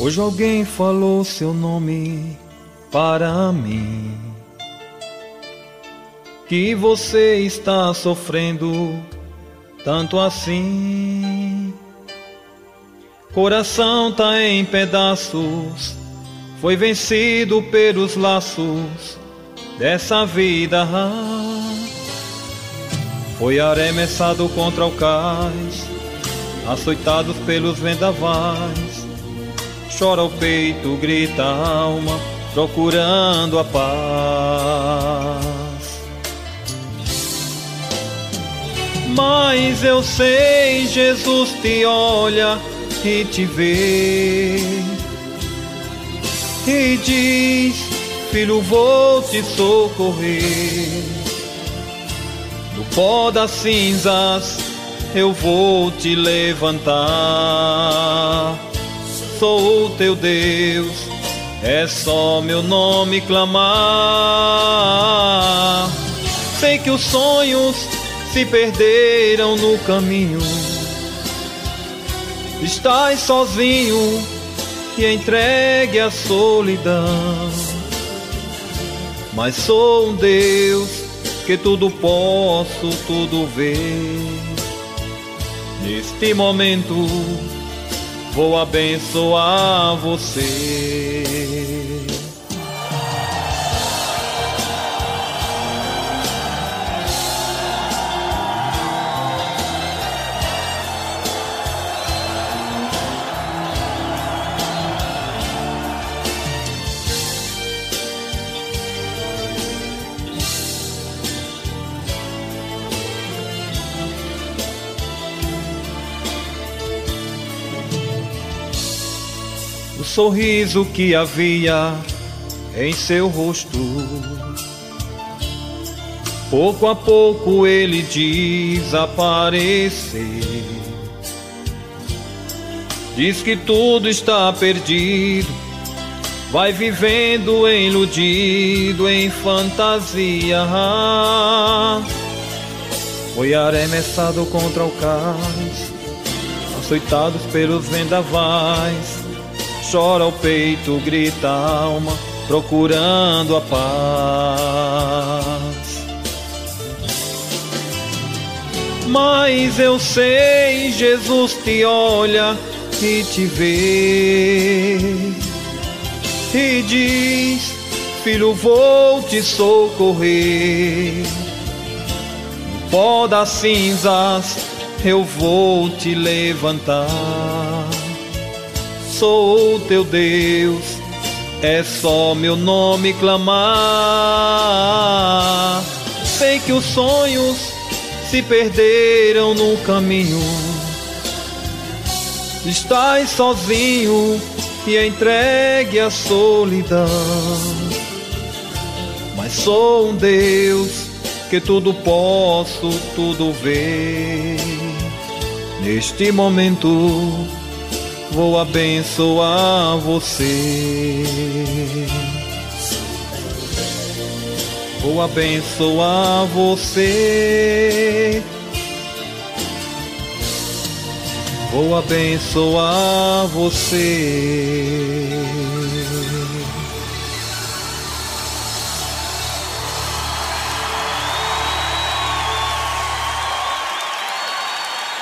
Hoje alguém falou seu nome para mim, que você está sofrendo tanto assim. Coração tá em pedaços, foi vencido pelos laços dessa vida. Foi arremessado contra o cais, açoitados pelos vendavais. Chora o peito, grita a alma, procurando a paz. Mas eu sei, Jesus te olha e te vê e diz: filho, vou te socorrer. Do pó das cinzas eu vou te levantar. Sou o teu Deus, é só meu nome clamar. Sei que os sonhos se perderam no caminho. Estás sozinho e entregue à solidão. Mas sou um Deus que tudo posso, tudo ver. Neste momento vou abençoar você. O sorriso que havia em seu rosto, pouco a pouco ele desapareceu. Diz que tudo está perdido, vai vivendo iludido em fantasia. Foi arremessado contra o cais, açoitados pelos vendavais. Chora o peito, grita a alma, procurando a paz. Mas eu sei, Jesus te olha e te vê e diz: filho, vou te socorrer. No pó das cinzas eu vou te levantar. Sou o teu Deus, é só meu nome clamar. Sei que os sonhos se perderam no caminho. Estás sozinho e entregue à solidão. Mas sou um Deus que tudo posso, tudo ver. Neste momento vou abençoar você. Vou abençoar você. Vou abençoar você.